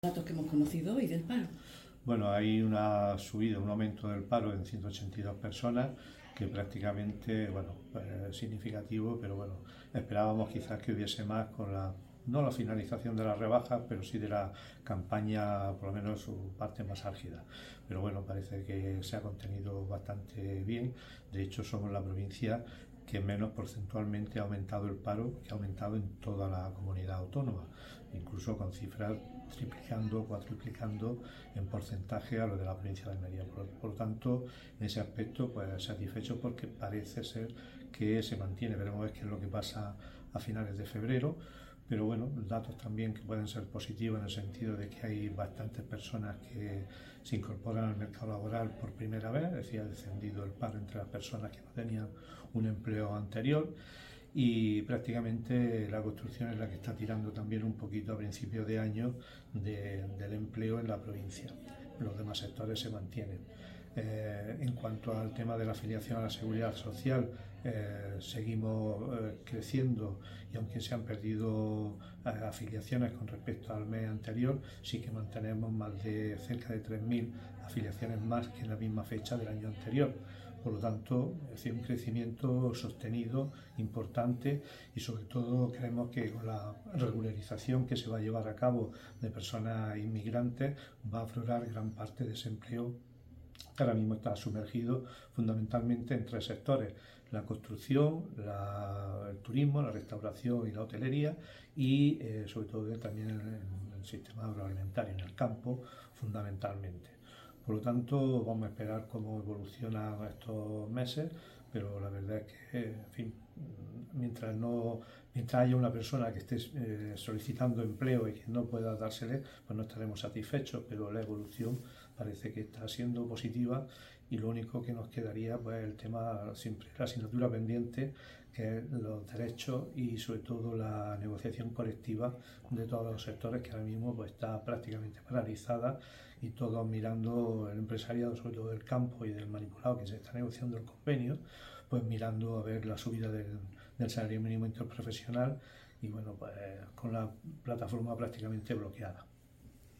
Datos que hemos conocido hoy del paro. Bueno, hay una subida, un aumento del paro en 182 personas, que prácticamente, bueno, es significativo, pero bueno, esperábamos quizás que hubiese más con no la finalización de las rebajas, pero sí de la campaña, por lo menos su parte más álgida. Pero bueno, parece que se ha contenido bastante bien. De hecho, somos la provincia que menos porcentualmente ha aumentado el paro, que ha aumentado en toda la comunidad autónoma, incluso con cifras triplicando, cuatriplicando en porcentaje a lo de la provincia de Almería. Por lo tanto, en ese aspecto, pues satisfecho porque parece ser que se mantiene. Veremos a ver qué es lo que pasa a finales de febrero. Pero bueno, datos también que pueden ser positivos en el sentido de que hay bastantes personas que se incorporan al mercado laboral por primera vez, es decir, ha descendido el paro entre las personas que no tenían un empleo anterior, y prácticamente la construcción es la que está tirando también un poquito a principios de año del empleo en la provincia. Los demás sectores se mantienen. En cuanto al tema de la afiliación a la seguridad social, seguimos creciendo, y aunque se han perdido afiliaciones con respecto al mes anterior, sí que mantenemos más de cerca de 3.000 afiliaciones más que en la misma fecha del año anterior. Por lo tanto, es decir, un crecimiento sostenido, importante, y sobre todo creemos que con la regularización que se va a llevar a cabo de personas inmigrantes va a aflorar gran parte de ese empleo que ahora mismo está sumergido fundamentalmente en tres sectores: la construcción, el turismo, la restauración y la hotelería, y sobre todo también en el sistema agroalimentario, en el campo fundamentalmente. Por lo tanto, vamos a esperar cómo evolucionan estos meses, pero la verdad es que, en fin, mientras haya una persona que esté solicitando empleo y que no pueda dársele, pues no estaremos satisfechos, pero la evolución parece que está siendo positiva, y lo único que nos quedaría, pues, el tema, siempre la asignatura pendiente, que es los derechos y sobre todo la negociación colectiva de todos los sectores, que ahora mismo pues está prácticamente paralizada, y todos mirando, el empresariado, sobre todo del campo y del manipulado, que se está negociando el convenio, pues mirando a ver la subida del salario mínimo interprofesional, y bueno, pues con la plataforma prácticamente bloqueada.